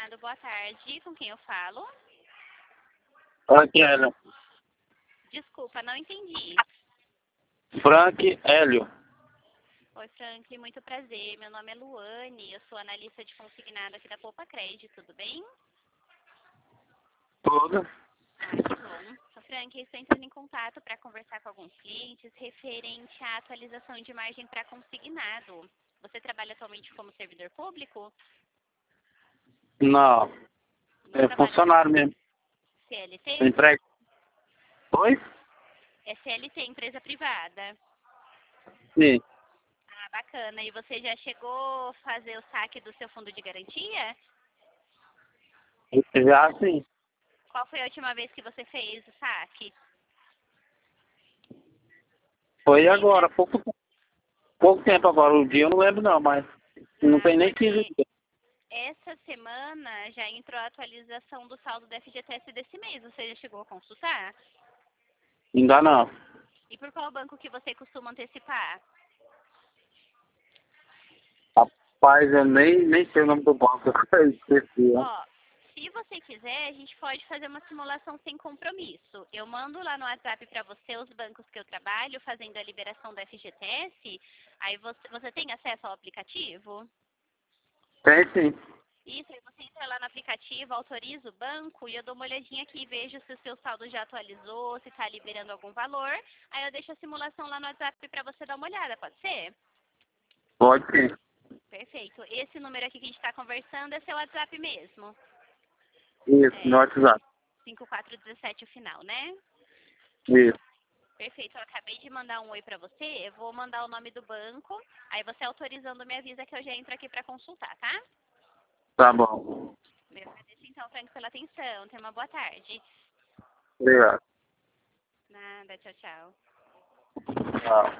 consignado. Boa tarde. Com quem eu falo? Frank Hélio. Desculpa, não entendi. Frank Hélio. Oi, Frank. Muito prazer. Meu nome é Luane. Eu sou analista de consignado aqui da Poupa Crédito. Tudo bem? Tudo. Que bom. Então, Frank, eu estou entrando em contato para conversar com alguns clientes referente à atualização de margem para consignado. Você trabalha atualmente como servidor público? Não. Não É trabalha funcionário mesmo. CLT? Entrega. Oi? É CLT, empresa privada. Sim. Ah, bacana. E você já chegou a fazer o saque do seu fundo de garantia? Já sim. Qual foi a última vez que você fez o saque? Foi Lembra? agora, pouco tempo agora. O dia eu não lembro não, mas não Ah, tem nem 15 porque dias. essa semana já entrou a atualização do saldo do FGTS desse mês. Você já chegou a consultar? Ainda não. E por qual banco que você costuma antecipar? Rapaz, eu nem sei o nome do banco. Eu esqueci, ó. Ó, se você quiser, a gente pode fazer uma simulação sem compromisso. Eu mando lá no WhatsApp para você os bancos que eu trabalho fazendo a liberação do FGTS. Aí você tem acesso ao aplicativo? Tem sim. Isso, aí você entra lá no aplicativo, autoriza o banco e eu dou uma olhadinha aqui e vejo se o seu saldo já atualizou, se está liberando algum valor. Aí eu deixo a simulação lá no WhatsApp para você dar uma olhada, pode ser? Pode sim. Perfeito. Esse número aqui que a gente está conversando é seu WhatsApp mesmo. Isso, no É WhatsApp. 5417 o final, né? Isso. Perfeito, eu acabei de mandar um oi para você, eu vou mandar o nome do banco, aí você autorizando me avisa que eu já entro aqui para consultar, tá? Tá bom. Eu agradeço então, Frank, pela atenção. Tenha uma boa tarde. Obrigado. Nada, tchau, tchau. Tchau.